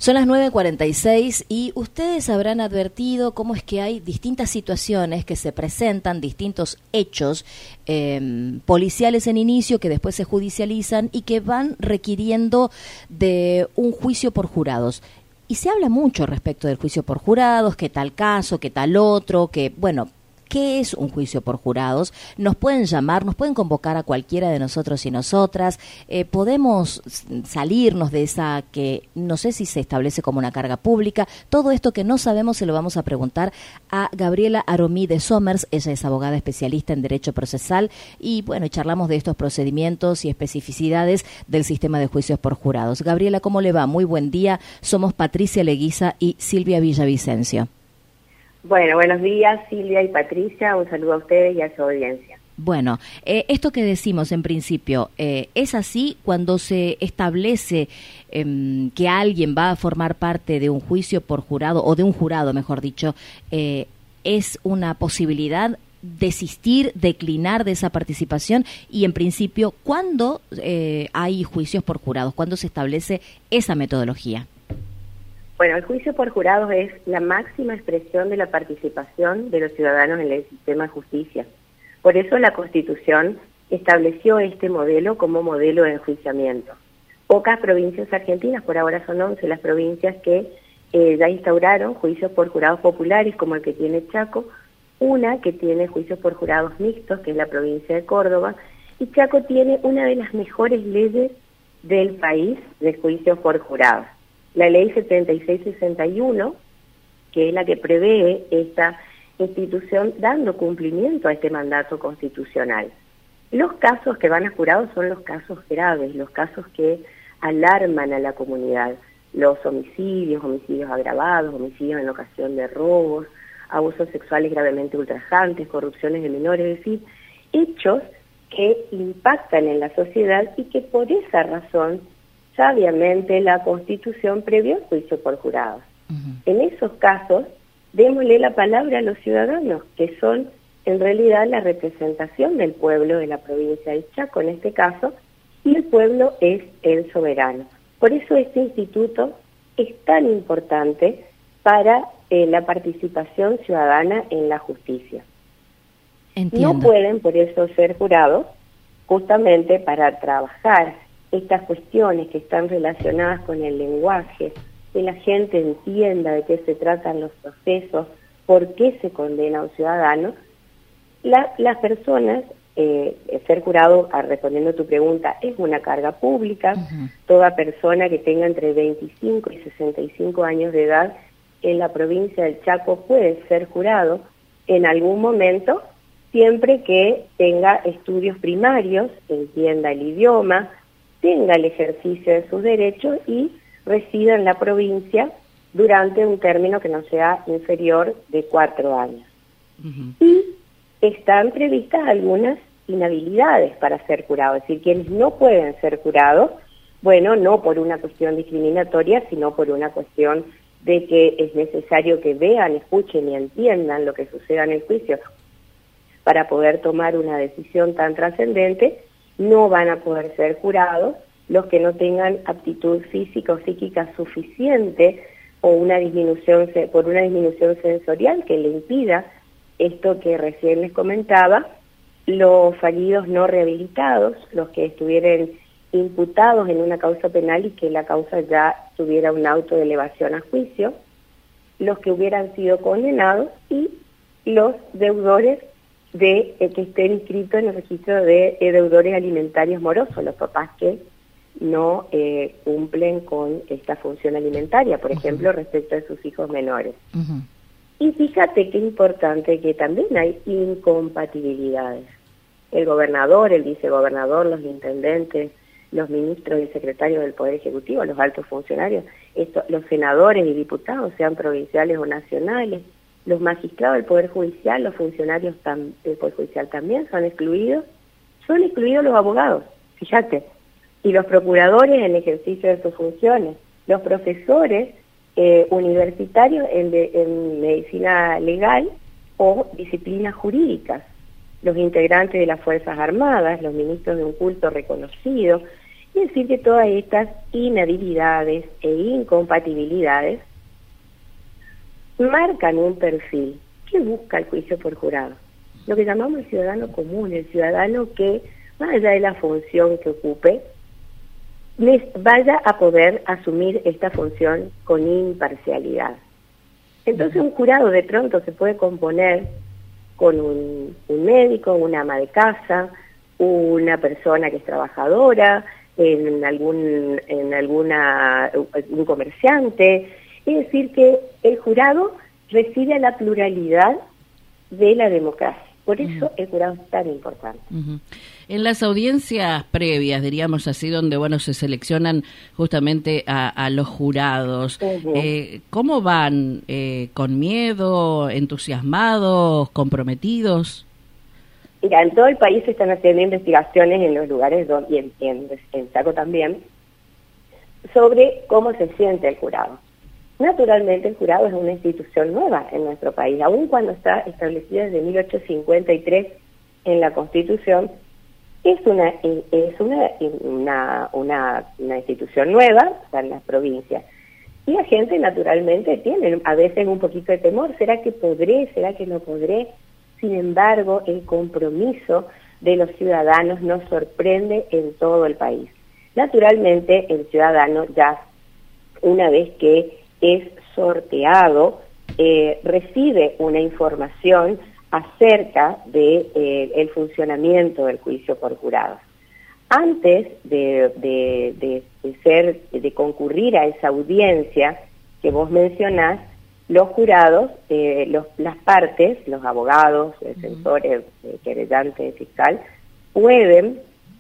Son las 9:46 y ustedes habrán advertido cómo es que hay distintas situaciones que se presentan, distintos hechos policiales en inicio que después se judicializan y que van requiriendo de un juicio por jurados. Y se habla mucho respecto del juicio por jurados, que tal caso, que tal otro, que bueno... ¿Qué es un juicio por jurados? Nos pueden llamar, nos pueden convocar a cualquiera de nosotros y nosotras. Podemos salirnos de esa que no sé si se establece como una carga pública. Todo esto que no sabemos se lo vamos a preguntar a Gabriela Aromí de Somers. Ella es abogada especialista en Derecho Procesal y bueno, charlamos de estos procedimientos y especificidades del sistema de juicios por jurados. Gabriela, ¿cómo le va? Muy buen día. Somos Patricia Leguiza y Silvia Villavicencio. Bueno, buenos días Silvia y Patricia, un saludo a ustedes y a su audiencia. Bueno, esto que decimos en principio, ¿es así cuando se establece que alguien va a formar parte de un juicio por jurado, o de un jurado, mejor dicho, es una posibilidad desistir, declinar de esa participación? Y en principio, ¿cuándo hay juicios por jurados? ¿Cuándo se establece esa metodología? Bueno, el juicio por jurados es la máxima expresión de la participación de los ciudadanos en el sistema de justicia. Por eso la Constitución estableció este modelo como modelo de enjuiciamiento. Pocas provincias argentinas, por ahora son 11 las provincias que ya instauraron juicios por jurados populares, como el que tiene Chaco, una que tiene juicios por jurados mixtos, que es la provincia de Córdoba, y Chaco tiene una de las mejores leyes del país de juicios por jurados. La ley 7661, que es la que prevé esta institución dando cumplimiento a este mandato constitucional. Los casos que van a jurados son los casos graves, los casos que alarman a la comunidad. Los homicidios, homicidios agravados, homicidios en ocasión de robos, abusos sexuales gravemente ultrajantes, corrupciones de menores, es decir, hechos que impactan en la sociedad y que por esa razón sabiamente la Constitución previó el juicio por jurados. En esos casos, démosle la palabra a los ciudadanos, que son en realidad la representación del pueblo de la provincia de Chaco, en este caso, y el pueblo es el soberano. Por eso este instituto es tan importante para la participación ciudadana en la justicia. Entiendo. No pueden por eso ser jurados, justamente para trabajar estas cuestiones que están relacionadas con el lenguaje, que la gente entienda de qué se tratan los procesos, por qué se condena a un ciudadano. Las personas, ser jurado, respondiendo a tu pregunta, es una carga pública. Toda persona que tenga entre 25 y 65 años de edad en la provincia del Chaco puede ser jurado en algún momento, siempre que tenga estudios primarios, entienda el idioma, tenga el ejercicio de sus derechos y resida en la provincia durante un término que no sea inferior de 4 años. Y están previstas algunas inhabilidades para ser jurados, es decir, quienes no pueden ser jurados, bueno, no por una cuestión discriminatoria, sino por una cuestión de que es necesario que vean, escuchen y entiendan lo que suceda en el juicio para poder tomar una decisión tan trascendente. No van a poder ser jurados los que no tengan aptitud física o psíquica suficiente o una disminución sensorial que le impida esto que recién les comentaba, los fallidos no rehabilitados, los que estuvieran imputados en una causa penal y que la causa ya tuviera un auto de elevación a juicio, los que hubieran sido condenados y los deudores que estén inscritos en el registro de deudores alimentarios morosos, los papás que no cumplen con esta función alimentaria, por ejemplo, respecto de sus hijos menores. Y fíjate qué importante que también hay incompatibilidades. El gobernador, el vicegobernador, los intendentes, los ministros y secretarios del Poder Ejecutivo, los altos funcionarios, los senadores y diputados, sean provinciales o nacionales, los magistrados del Poder Judicial, los funcionarios del Poder Judicial también son excluidos los abogados, fíjate, y los procuradores en ejercicio de sus funciones, los profesores universitarios en medicina legal o disciplinas jurídicas, los integrantes de las Fuerzas Armadas, los ministros de un culto reconocido, Es decir, que todas estas inhabilidades e incompatibilidades marcan un perfil que busca el juicio por jurado. Lo que llamamos el ciudadano común, el ciudadano que, más allá de la función que ocupe, vaya a poder asumir esta función con imparcialidad. Entonces un jurado de pronto se puede componer con un médico, una ama de casa, una persona que es trabajadora, un comerciante. Es decir, que el jurado recibe la pluralidad de la democracia. Por eso el jurado es tan importante. En las audiencias previas, diríamos así, donde se seleccionan justamente a los jurados, ¿cómo van? ¿Con miedo, entusiasmados, comprometidos? Mira, en todo el país se están haciendo investigaciones en los lugares y en Chaco también, sobre cómo se siente el jurado. Naturalmente el jurado es una institución nueva en nuestro país, aun cuando está establecida desde 1853 en la Constitución. Es una institución nueva en las provincias, y la gente naturalmente tiene a veces un poquito de temor. ¿Será que podré? ¿Será que no podré? Sin embargo, el compromiso de los ciudadanos nos sorprende en todo el país. Naturalmente, el ciudadano ya, una vez que es sorteado, recibe una información acerca de el funcionamiento del juicio por jurados. Antes de concurrir a esa audiencia que vos mencionás, los jurados, las partes, los abogados, defensores, querellantes, fiscal, pueden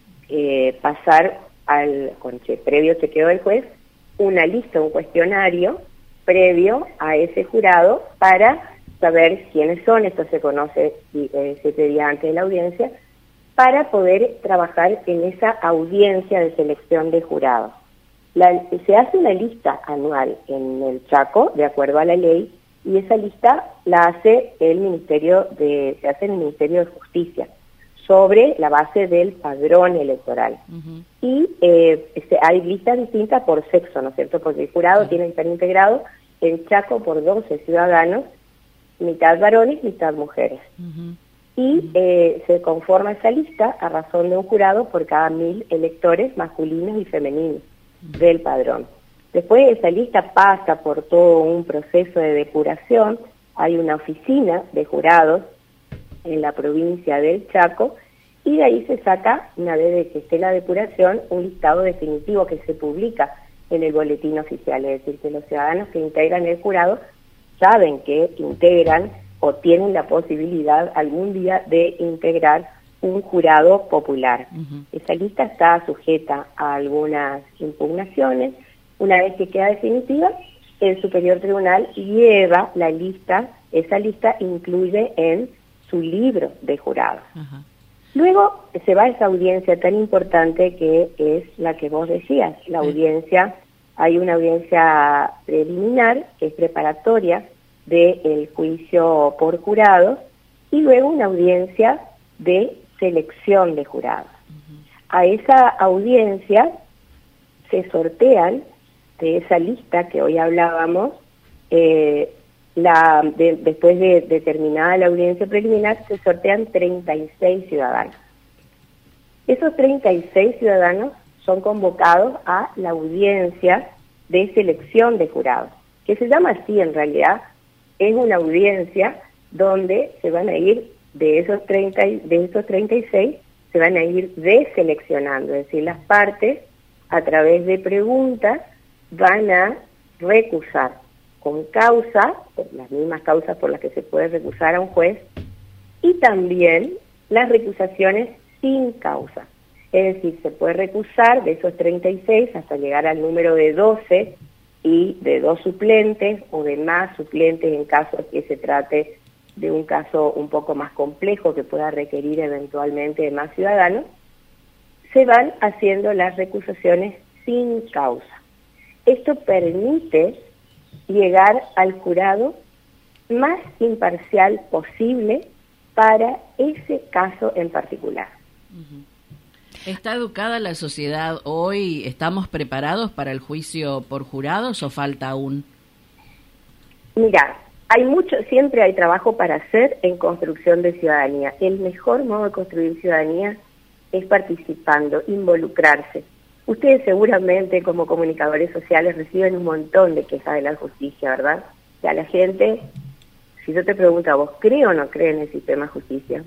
pasar con previo chequeo del juez una lista, un cuestionario previo a ese jurado para saber quiénes son. Esto se conoce 7 días antes de la audiencia, para poder trabajar en esa audiencia de selección de jurados. Se hace una lista anual en el Chaco, de acuerdo a la ley, y esa lista la hace se hace en el Ministerio de Justicia, sobre la base del padrón electoral. Y hay listas distintas por sexo, ¿no es cierto? Porque el jurado tiene que estar integrado en Chaco por 12 ciudadanos, mitad varones, mitad mujeres. Y se conforma esa lista a razón de un jurado por cada 1000 electores masculinos y femeninos del padrón. Después esa lista pasa por todo un proceso de depuración. Hay una oficina de jurados en la provincia del Chaco, y de ahí se saca, una vez de que esté la depuración, un listado definitivo que se publica en el boletín oficial. Es decir, que los ciudadanos que integran el jurado saben que integran o tienen la posibilidad algún día de integrar un jurado popular. Esa lista está sujeta a algunas impugnaciones. Una vez que queda definitiva, el Superior Tribunal lleva la lista, esa lista incluye en su libro de jurados. Luego se va a esa audiencia tan importante que es la que vos decías, la audiencia. Hay una audiencia preliminar, que es preparatoria del juicio por jurados, y luego una audiencia de selección de jurados. A esa audiencia se sortean de esa lista que hoy hablábamos, después de terminada la audiencia preliminar, se sortean 36 ciudadanos. Esos 36 ciudadanos son convocados a la audiencia de selección de jurados, que se llama así en realidad. Es una audiencia donde se van a ir de esos 36, se van a ir deseleccionando, es decir, las partes a través de preguntas van a recusar con causa, las mismas causas por las que se puede recusar a un juez, y también las recusaciones sin causa. Es decir, se puede recusar de esos 36 hasta llegar al número de 12 y de 2 suplentes o de más suplentes en caso de que se trate de un caso un poco más complejo que pueda requerir eventualmente de más ciudadanos. Se van haciendo las recusaciones sin causa. Esto permite llegar al jurado más imparcial posible para ese caso en particular. ¿Está educada la sociedad hoy? ¿Estamos preparados para el juicio por jurados o falta aún? Mira, siempre hay trabajo para hacer en construcción de ciudadanía. El mejor modo de construir ciudadanía es participando, involucrarse. Ustedes seguramente como comunicadores sociales reciben un montón de quejas de la justicia, ¿verdad? O sea, la gente, si yo te pregunto a vos, ¿cree o no cree en el sistema de justicia?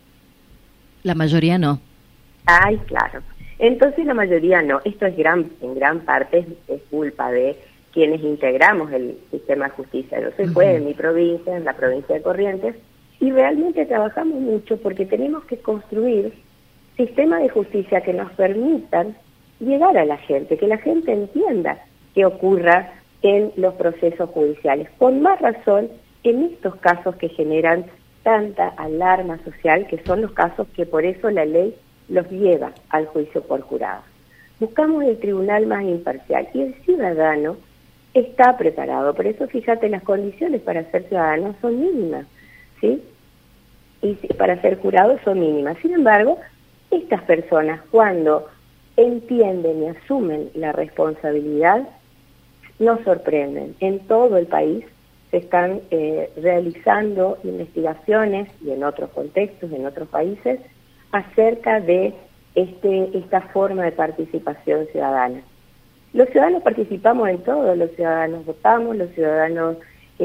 La mayoría no. Ay, claro. Entonces la mayoría no. Esto es en gran parte es culpa de quienes integramos el sistema de justicia. Yo soy juez en mi provincia, en la provincia de Corrientes, y realmente trabajamos mucho porque tenemos que construir sistemas de justicia que nos permitan llegar a la gente, que la gente entienda qué ocurra en los procesos judiciales. Con más razón en estos casos que generan tanta alarma social, que son los casos que por eso la ley los lleva al juicio por jurado. Buscamos el tribunal más imparcial y el ciudadano está preparado. Por eso, fíjate, las condiciones para ser ciudadano son mínimas, ¿sí? Y para ser jurado son mínimas. Sin embargo, estas personas, cuando entienden y asumen la responsabilidad, nos sorprenden. En todo el país se están realizando investigaciones, y en otros contextos, en otros países, acerca de esta forma de participación ciudadana. Los ciudadanos participamos en todo, los ciudadanos votamos, los ciudadanos...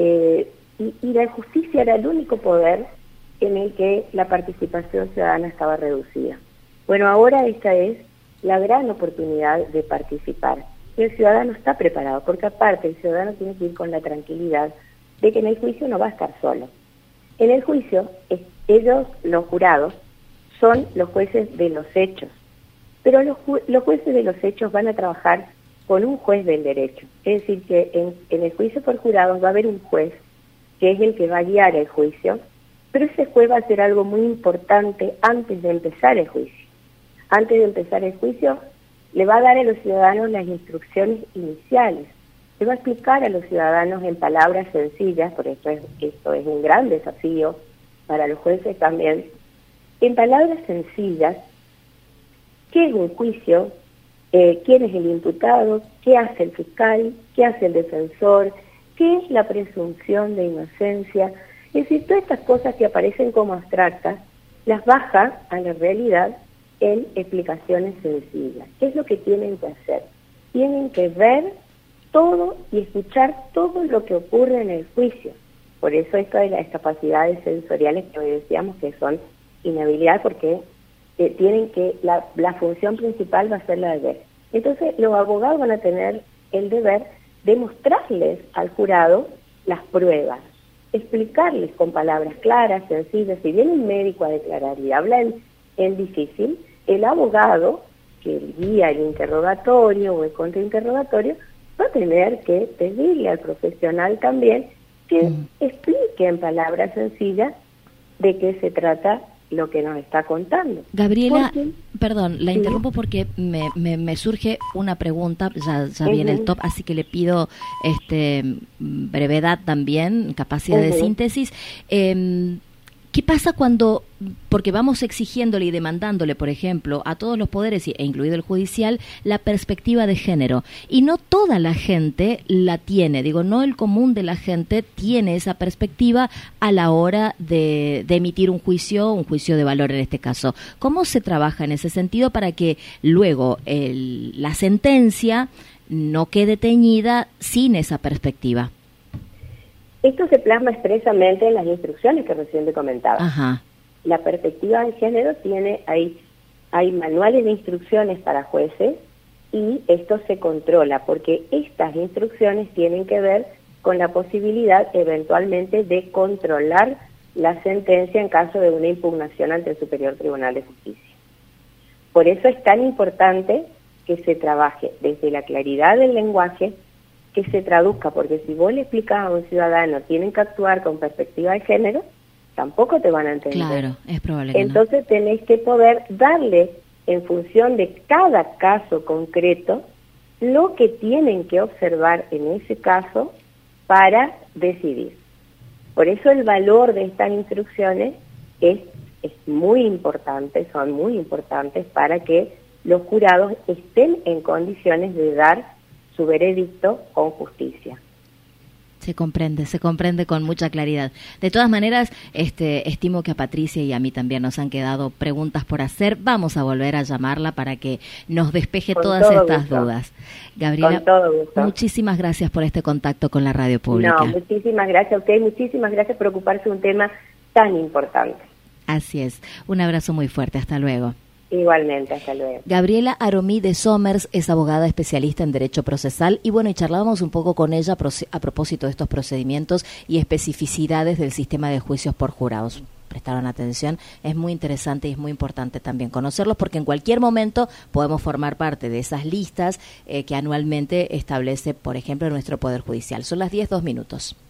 y la justicia era el único poder en el que la participación ciudadana estaba reducida. Bueno, ahora esta es la gran oportunidad de participar. Y el ciudadano está preparado, porque aparte el ciudadano tiene que ir con la tranquilidad de que en el juicio no va a estar solo. En el juicio, ellos, los jurados, son los jueces de los hechos, pero los jueces de los hechos van a trabajar con un juez del derecho. Es decir, que en el juicio por jurados va a haber un juez que es el que va a guiar el juicio, pero ese juez va a hacer algo muy importante antes de empezar el juicio. Antes de empezar el juicio, le va a dar a los ciudadanos las instrucciones iniciales. Le va a explicar a los ciudadanos en palabras sencillas, por eso esto es un gran desafío para los jueces también, en palabras sencillas, qué es un juicio, quién es el imputado, qué hace el fiscal, qué hace el defensor, qué es la presunción de inocencia. Es decir, todas estas cosas que aparecen como abstractas, las baja a la realidad en explicaciones sencillas. ¿Qué es lo que tienen que hacer? Tienen que ver todo y escuchar todo lo que ocurre en el juicio. Por eso esto de las capacidades sensoriales que hoy decíamos que son inhabilidad, porque tienen que, la función principal va a ser la de ver. Entonces los abogados van a tener el deber de mostrarles al jurado las pruebas, explicarles con palabras claras, sencillas. Si viene un médico a declarar y habla en difícil, el abogado que guía el interrogatorio o el contrainterrogatorio va a tener que pedirle al profesional también que explique en palabras sencillas de qué se trata lo que nos está contando. Gabriela, perdón, la interrumpo porque me surge una pregunta, ya viene el top, así que le pido brevedad también, capacidad de síntesis. ¿Qué pasa cuando, porque vamos exigiéndole y demandándole, por ejemplo, a todos los poderes, e incluido el judicial, la perspectiva de género? Y no toda la gente la tiene, no el común de la gente tiene esa perspectiva a la hora de emitir un juicio de valor en este caso. ¿Cómo se trabaja en ese sentido para que luego la sentencia no quede teñida sin esa perspectiva? Esto se plasma expresamente en las instrucciones que recién te comentaba. Ajá. La perspectiva de género hay manuales de instrucciones para jueces y esto se controla porque estas instrucciones tienen que ver con la posibilidad eventualmente de controlar la sentencia en caso de una impugnación ante el Superior Tribunal de Justicia. Por eso es tan importante que se trabaje desde la claridad del lenguaje, que se traduzca, porque si vos le explicás a un ciudadano tienen que actuar con perspectiva de género, tampoco te van a entender. Claro, es probable que Entonces tenés que poder darle, en función de cada caso concreto, lo que tienen que observar en ese caso para decidir. Por eso el valor de estas instrucciones es muy importante, son muy importantes para que los jurados estén en condiciones de dar su veredicto con justicia. Se comprende con mucha claridad. De todas maneras, estimo que a Patricia y a mí también nos han quedado preguntas por hacer. Vamos a volver a llamarla para que nos despeje todas estas dudas. Gabriela, muchísimas gracias por este contacto con la radio pública. No, muchísimas gracias a ustedes, muchísimas gracias por ocuparse de un tema tan importante. Así es. Un abrazo muy fuerte. Hasta luego. Igualmente, hasta luego. Gabriela Aromí de Somers es abogada especialista en Derecho Procesal y bueno, y charlábamos un poco con ella a propósito de estos procedimientos y especificidades del sistema de juicios por jurados. Prestaron atención, es muy interesante y es muy importante también conocerlos porque en cualquier momento podemos formar parte de esas listas que anualmente establece, por ejemplo, nuestro Poder Judicial. Son las 10:02.